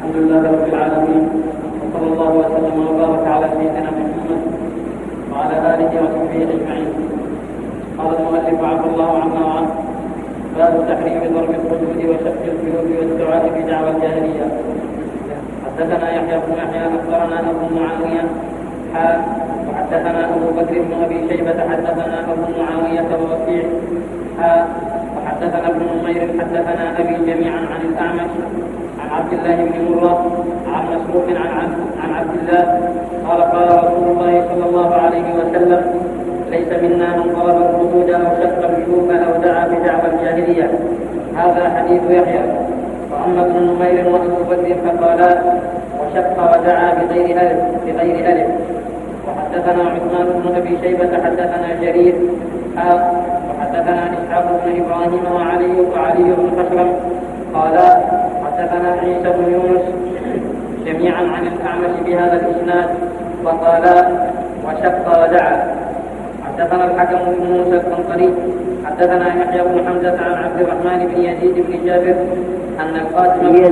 الحمد لله رب العالمين، وصلى الله وسلم وبارك على سيدنا محمد وعلى آله وصحبه أجمعين. قال المؤلف عفى الله عنا وعنه: باب تحريم ضرب الحدود وشق الجيوب والدعاء بدعوى الجاهلية. حدثنا يحيى بن يحيى أخبرنا أبو معاوية وحدثنا أبو بكر بن أبي شيبة حدثنا أبو معاوية ووكيع وحدثنا ابن نمير حدثنا أبي جميعا عن الأعمش عن عبد الله بن مرة عن مسروق عن عبد الله قال رسول الله صلى الله عليه وسلم: ليس منا من ضرب الحدود أو شق الجيوب أو دعا بدعوى الجاهلية. هذا حديث يحيى. وأما ابن نمير وأبو بكر فقالا: وشق ودعا بغير ألف. وحدثنا عثمان بن أبي شيبة حدثنا جرير وحدثنا إسحاق بن إبراهيم وعلي بن خشرم قالا: حدثنا عيسى بن يونس جميعا عن الأعمش بهذا الإسناد وقالا: وشق ودعا. حدثنا الحكم بن موسى القنطري حدثنا يحيى بن حمزة عن عبد الرحمن بن يزيد بن جابر أن القاسم بن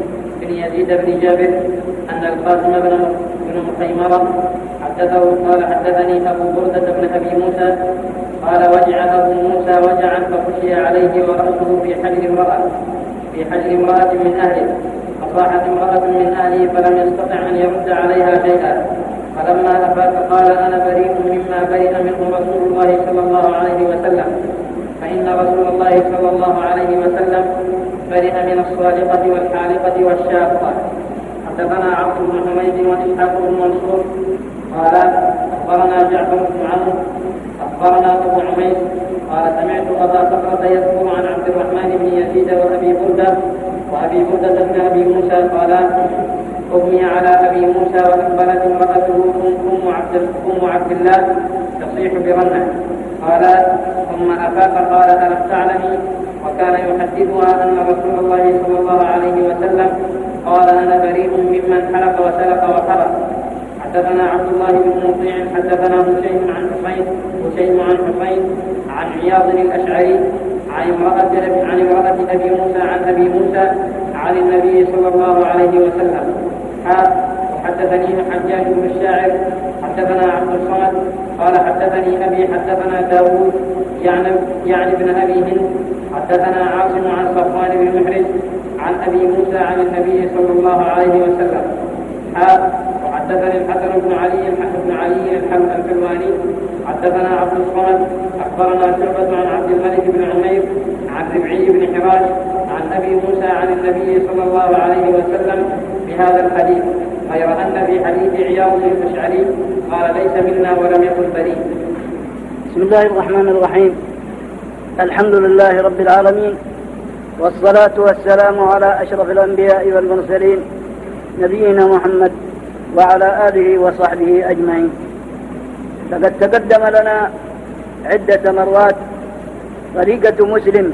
مخيمرة حدثه قال: حدثني أبو بردة بن أبي موسى قال: وجع أبو موسى وجعا فخشي عليه ورأسه في حجر امرأة من أهله، فصاحت امرأة من أهله فلم يستطع أن يرد عليها شيئا، فلما أفاق قال: أنا بريء مما برئ منه رسول الله صلى الله عليه وسلم، فإن رسول الله صلى الله عليه وسلم برئ من الصالقة والحالقة والشاقة. حدثنا عبد بن حميد وإسحاق بن منصور قال: أخبرنا جعفر بن عمرو أخبرنا أبو عميس قال: سمعت أبا صخرة يذكر عن عبد الرحمن بن يزيد وأبي بردة بن أبي موسى قال: أغمي على أبي موسى وأقبلت امرأته أم عبد الله تصيح برنة. قال: ثم أفاق قال: ألم تعلمي؟ وكان يحدثها أن رسول الله صلى الله عليه وسلم قال: أنا بريء ممن حلق وسلق وحرق. حدثنا عبد الله بن مطيع حدثنا هشيم عن حسين عن عياض الأشعري عن امرأة أبي موسى عن النبي صلى الله عليه وسلم. وحدثني حجاج بن الشاعر حدثنا عبد الصمد قال: حدثني أبي حدثنا داود يعني ابن أبي هند حدثنا عاصم عن صفوان بن محرز عن أبي موسى عن النبي صلى الله عليه وسلم. وحدثني الحسن بن علي الحلواني حدثنا عبد الصمد أخبرنا شعبة عن عبد الملك بن عمير عن ربعي بن حراش عن أبي موسى عن النبي صلى الله عليه وسلم بهذا الحديث، غير أن في حديث عياض الأشعري قال: ليس منا ولم يقل بريء. بسم الله الرحمن الرحيم. الحمد لله رب العالمين، والصلاة والسلام على أشرف الأنبياء والمرسلين نبينا محمد وعلى آله وصحبه أجمعين. فقد تقدم لنا عدة مرات طريقة مسلم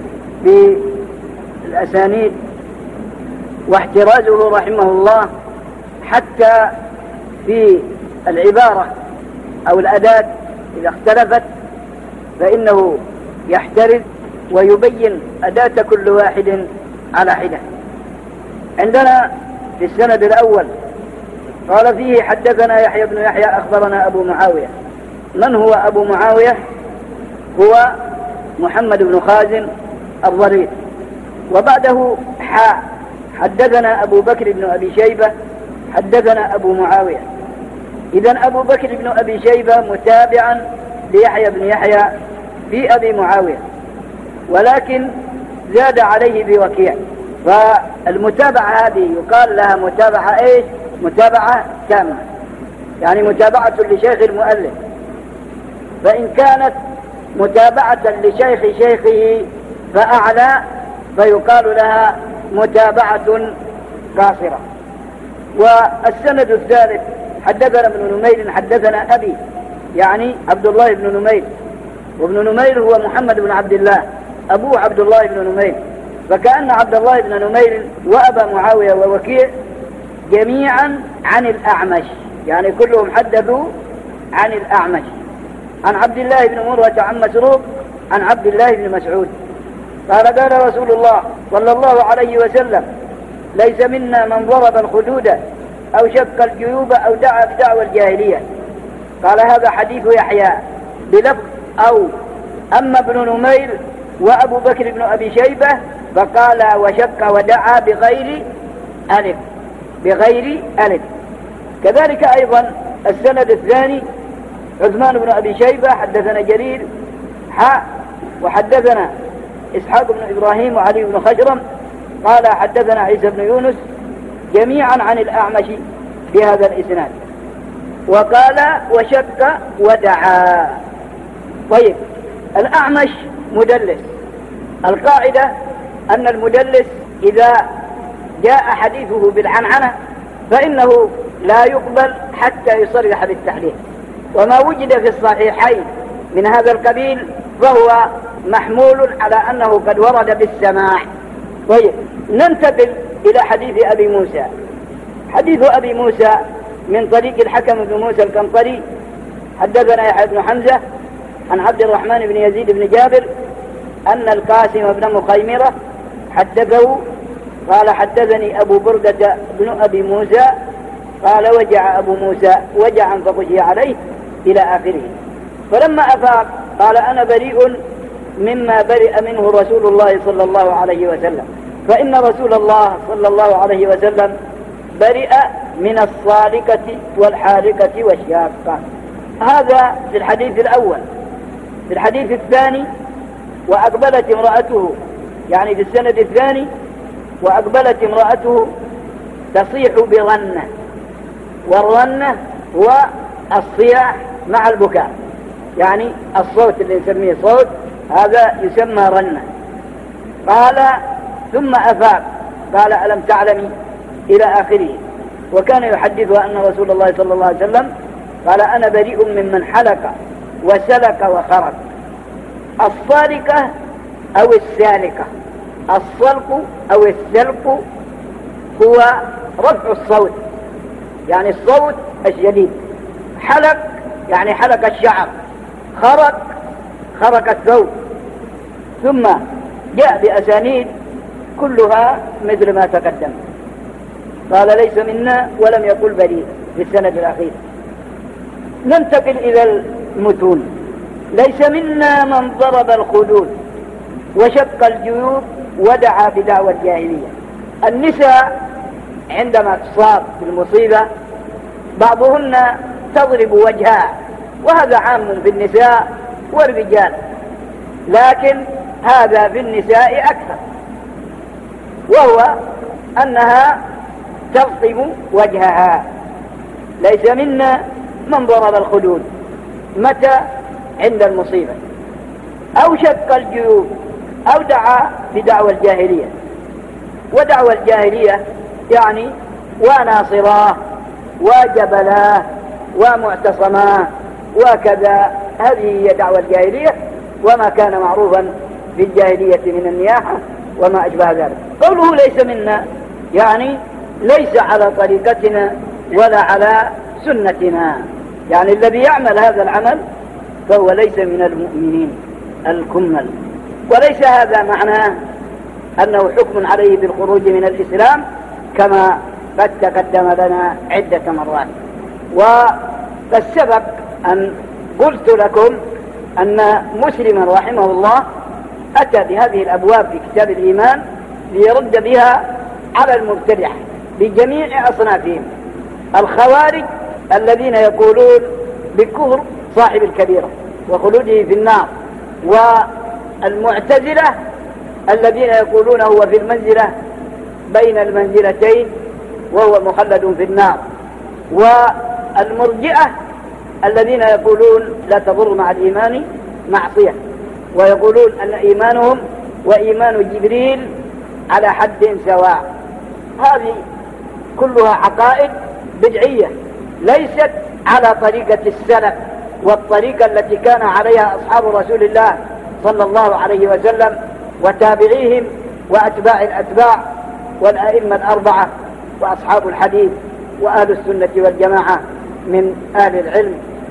بالأسانيد واحترازه رحمه الله حتى في العبارة أو الأداة إذا اختلفت فإنه يحترز ويبين أداة كل واحد على حدة. عندنا في السند الأول قال فيه: حدثنا يحيى بن يحيى أخبرنا أبو معاوية. من هو أبو معاوية؟ هو محمد بن خازن الضرير. وبعده حدثنا أبو بكر بن أبي شيبة حدثنا أبو معاوية. إذن أبو بكر بن أبي شيبة متابعا ليحيى بن يحيى في أبي معاوية، ولكن زاد عليه بوكيع. فالمتابعة هذه يقال لها متابعة إيش؟ متابعة تامة، يعني متابعة لشيخ المؤلف. فإن كانت متابعة لشيخ شيخه فأعلى فيقال لها متابعة قاصرة. والسند الثالث حدثنا ابن نمير حدثنا أبي، يعني عبد الله بن نمير، وابن نمير هو محمد بن عبد الله، أبوه عبد الله بن نمير. فكأن عبد الله بن نمير وأبا معاوية ووكيع جميعا عن الأعمش، يعني كلهم حدثوا عن الأعمش عن عبد الله بن مرة عن مسروق عن عبد الله بن مسعود قال: قال رسول الله صلى الله عليه وسلم: ليس منا من ضرب الخدود أو شق الجيوب أو دعا بدعوى الجاهلية. قال هذا حديث يحيى بلفظ أو. أما ابن نمير وأبو بكر بن أبي شيبة فقال وشق ودعا بغير ألف، بغير ألف. كذلك أيضا السند الثاني عثمان بن أبي شيبة حدثنا جرير وحدثنا إسحاق بن إبراهيم وعلي بن خشرم قال حدثنا عيسى بن يونس جميعا عن الأعمش بهذا الإسناد. وقال وشك ودعا. طيب الأعمش مدلس. القاعدة أن المدلس إذا جاء حديثه بالعنعنة فإنه لا يقبل حتى يصرح بالتحديث، وما وجد في الصحيحين من هذا القبيل فهو محمول على أنه قد ورد بالسماع. طيب ننتقل إلى حديث أبي موسى. حديث أبي موسى من طريق الحكم بن موسى القنطري حدثنا يحيى بن حمزة عن عبد الرحمن بن يزيد بن جابر أن القاسم بن مخيمرة حدثه قال حدثني أبو بردة بن أبي موسى قال وجع أبو موسى وجعا فخشي عليه إلى آخره. فلما أفاق قال أنا بريء مما برئ منه رسول الله صلى الله عليه وسلم، فإن رسول الله صلى الله عليه وسلم برئ من الصالكة والحالكة والشاقة. هذا في الحديث الأول. في الحديث الثاني وأقبلت امرأته، يعني في السند الثاني وأقبلت امرأته تصيح برنة، والرنة هو الصياح مع البكاء، يعني الصوت اللي نسميه صوت هذا يسمى رنة. قال ثم أفاق قال ألم تعلمي إلى آخره. وكان يحدث أن رسول الله صلى الله عليه وسلم قال أنا بريء ممن حلق وسلك وخرق. الصالكة أو السالكة، الصلق أو السلق هو رفع الصوت، يعني الصوت الشديد. حلق يعني حلق الشعر، خرق الثوب. ثم جاء بأسانيد كلها مثل ما تقدم. قال ليس منا ولم يقل بريء في السند الأخير. ننتقل إلى المتون. ليس منا من ضرب الخدود وشق الجيوب ودعا بدعوى الجاهلية. النساء عندما تصاب بالمصيبة بعضهن تضرب وجهها، وهذا عام في النساء والرجال، لكن هذا في النساء أكثر، وهو أنها تلطم وجهها. ليس منا من ضرب الخدود متى؟ عند المصيبة، أو شق الجيوب، أو دعا بدعوى الجاهلية. ودعوى الجاهلية يعني وناصراه وجبلاه ومعتصماه وكذا، هذه هي دعوى الجاهلية وما كان معروفا في الجاهلية من النياحة وما أشبه ذلك. قوله ليس منا يعني ليس على طريقتنا ولا على سنتنا، يعني الذي يعمل هذا العمل فهو ليس من المؤمنين الكمل. وليس هذا معناه أنه حكم عليه بالخروج من الإسلام كما قد تقدم لنا عدة مرات. وقد سبق أن قلت لكم أن مسلما رحمه الله أتى بهذه الأبواب في كتاب الإيمان ليرد بها على المبتدع بجميع أصنافهم: الخوارج الذين يقولون بكفر صاحب الكبيرة وخلوده في النار، والمعتزلة الذين يقولون هو في المنزلة بين المنزلتين وهو مخلد في النار، والمرجئة الذين يقولون لا تضر مع الإيمان معصية، ويقولون أن إيمانهم وإيمان جبريل على حد سواء. هذه كلها عقائد بدعية ليست على طريقة السلف والطريقة التي كان عليها أصحاب رسول الله صلى الله عليه وسلم وتابعيهم وأتباع الأتباع والأئمة الأربعة وأصحاب الحديث وأهل السنة والجماعة من أهل العلم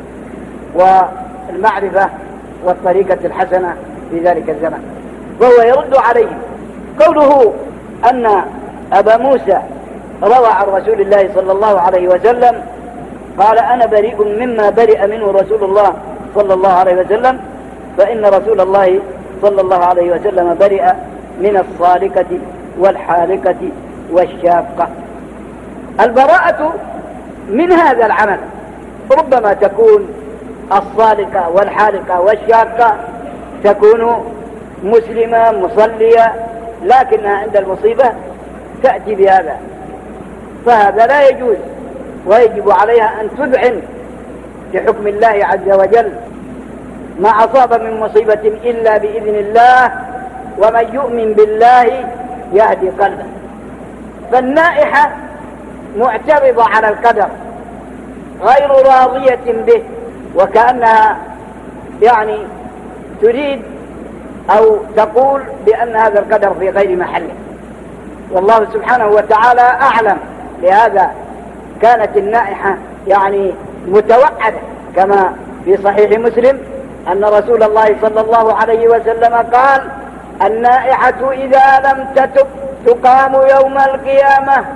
والمعرفة والطريقة الحسنة في ذلك الزمن. وهو يرد عليهم قوله أن أبا موسى روى عن رسول الله صلى الله عليه وسلم قال أنا بريء مما برئ منه رسول الله صلى الله عليه وسلم، فإن رسول الله صلى الله عليه وسلم برئ من الصالكة والحالكة والشاقة. البراءة من هذا العمل ربما تكون الصالكة والحالكة والشاقة تكون مسلمة مصلية، لكنها عند المصيبة تأتي بهذا، فهذا لا يجوز، ويجب عليها أن تذعن لحكم الله عز وجل. ما أصاب من مصيبة إلا بإذن الله، ومن يؤمن بالله يهدي قلبه. فالنائحة معترضة على القدر غير راضية به، وكأنها يعني تريد أو تقول بأن هذا القدر في غير محله، والله سبحانه وتعالى أعلم. لهذا كانت النائحة يعني متوعدة، كما في صحيح مسلم أن رسول الله صلى الله عليه وسلم قال: النائحة إذا لم تتب تقام يوم القيامة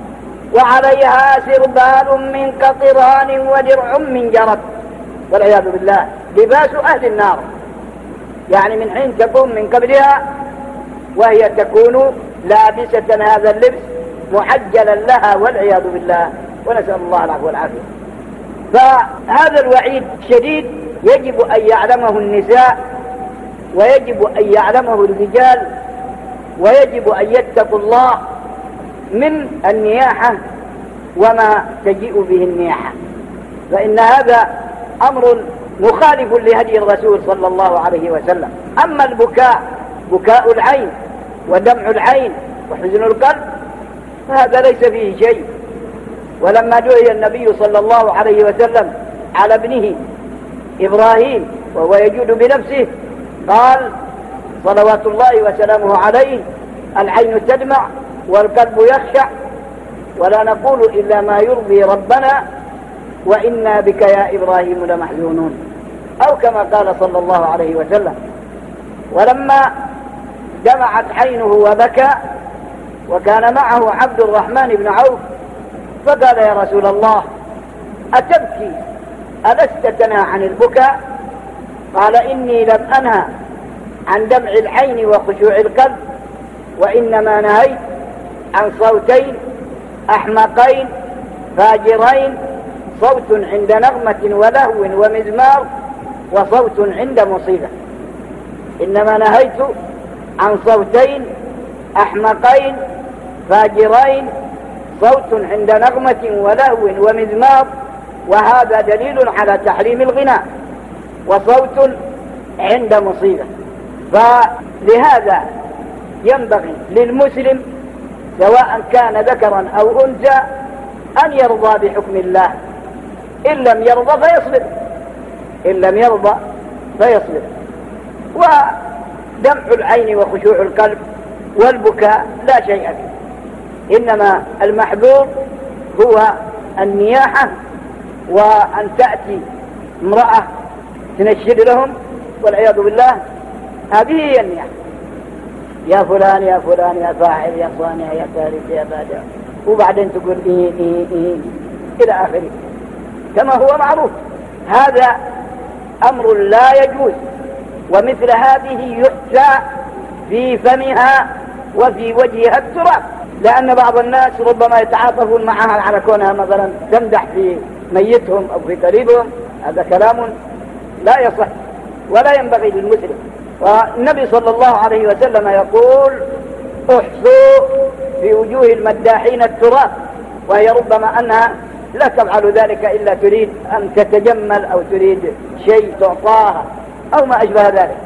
وعليها سربال من قطران ودرع من جرب، والعياذ بالله، لباس أهل النار. يعني من حين تقوم من قبلها وهي تكون لابسة هذا اللبس محجلا لها، والعياذ بالله، ونسأل الله العفو والعافية. فهذا الوعيد شديد، يجب أن يعلمه النساء، ويجب أن يعلمه الرجال، ويجب أن يتقوا الله من النياحة وما تجيء به النياحة، فإن هذا أمر مخالف لهدي الرسول صلى الله عليه وسلم. أما البكاء، بكاء العين ودمع العين وحزن القلب، فهذا ليس فيه شيء. ولما دعي النبي صلى الله عليه وسلم على ابنه إبراهيم وهو يجود بنفسه قال صلوات الله وسلامه عليه: العين تدمع والقلب يخشع، ولا نقول إلا ما يرضي ربنا، وإنا بك يا إبراهيم لمحزونون، أو كما قال صلى الله عليه وسلم. ولما دمعت عينه وبكى وكان معه عبد الرحمن بن عوف فقال: يا رسول الله أتبكي؟ ألست تنهى عن البكاء؟ قال: إني لم أنهى عن دمع العين وخشوع القلب، وإنما نهيت عن صوتين أحمقين فاجرين، صوت عند نغمة ولهو ومزمار، وصوت عند مصيبة. إنما نهيت عن صوتين أحمقين فاجرين، صوت عند نغمة ولهو ومزمار، وهذا دليل على تحريم الغناء، وصوت عند مصيبة. فلهذا ينبغي للمسلم سواء كان ذكرا أو أنثى أن يرضى بحكم الله، إن لم يرضى فيصبر، إن لم يرضى فيصبر. ودمع العين وخشوع القلب والبكاء لا شيء فيه، إنما المحذور هو النياحة، وأن تأتي امرأة تنشد لهم والعياذ بالله، هذه هي النياحة: يا فلان يا فلان يا فاعل يا صانع يا فارس يا بادع، وبعدين تقول إيه إيه إيه إلى آخره كما هو معروف. هذا أمر لا يجوز، ومثل هذه يحسى في فمها وفي وجهها التراب، لأن بعض الناس ربما يتعاطفون معها على كونها مثلا تمدح في ميتهم أو في قريبهم. هذا كلام لا يصح ولا ينبغي للمسلم. والنبي صلى الله عليه وسلم يقول: احصوا في وجوه المداحين التراب، وهي ربما أنها لا تفعل ذلك إلا تريد أن تتجمل أو تريد شيء تعطاها أو ما أشبه ذلك.